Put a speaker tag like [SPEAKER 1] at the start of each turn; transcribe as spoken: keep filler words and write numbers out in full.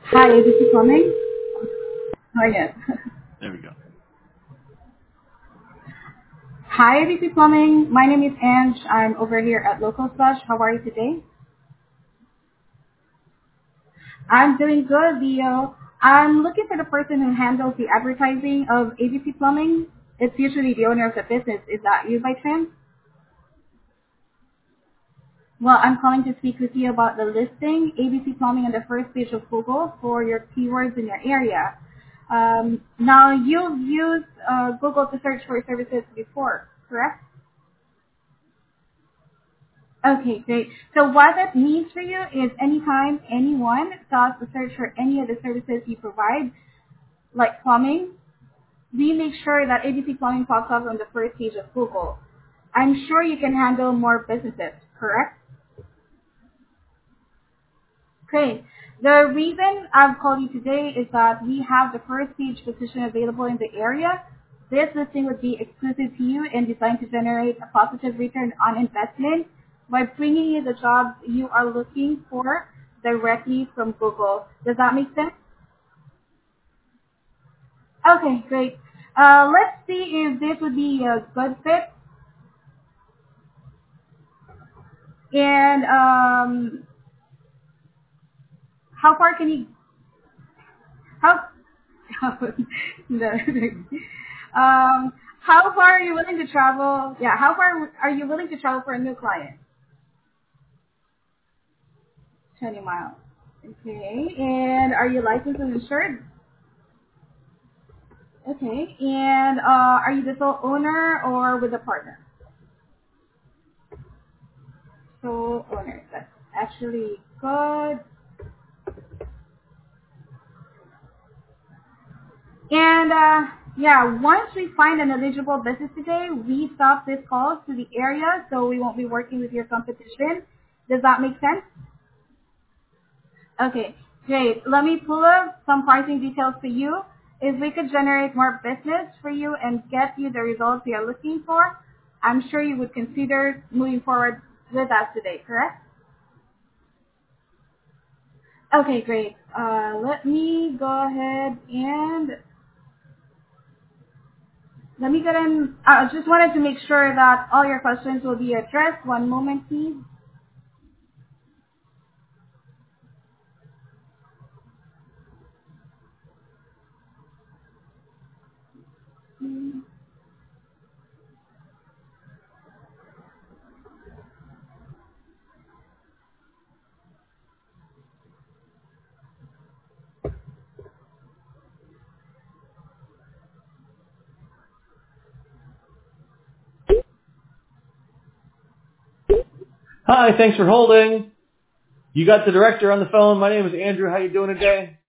[SPEAKER 1] Hi, is this Plumbing? Oh, yes.
[SPEAKER 2] There we go.
[SPEAKER 1] Hi, A B C Plumbing. My name is Ange. I'm over here at Local Slush. How are you today? I'm doing good, Leo. I'm looking for the person who handles the advertising of A B C Plumbing. It's usually the owner of the business. Is that you by chance? Well, I'm calling to speak with you about the listing, A B C Plumbing on the first page of Google for your keywords in your area. Um, now, you've used uh, Google to search for services before, correct? Okay, great. So what that means for you is anytime anyone starts to search for any of the services you provide, like plumbing, we make sure that A B C Plumbing pops up on the first page of Google. I'm sure you can handle more businesses, correct? Great. The reason I've called you today is that we have the first page position available in the area. This listing would be exclusive to you and designed to generate a positive return on investment by bringing you the jobs you are looking for directly from Google. Does that make sense? Okay, great. Uh, let's see if this would be a good fit. And um, how far can you How? No. um, how far are you willing to travel? Yeah, how far are you willing to travel for a new client? twenty miles. Okay. And are you licensed and insured? Okay. And uh, are you the sole owner or with a partner? Sole owner. That's actually good. And uh, yeah, once we find an eligible business today, we stop this call to the area so we won't be working with your competition. Does that make sense? Okay, great. Let me pull up some pricing details for you. If we could generate more business for you and get you the results you're looking for, I'm sure you would consider moving forward with us today, correct? Okay, great. Uh, let me go ahead and let me get in. I just wanted to make sure that all your questions will be addressed. One moment, please.
[SPEAKER 2] Hi, thanks for holding. You got the director on the phone. My name is Andrew. How you doing today?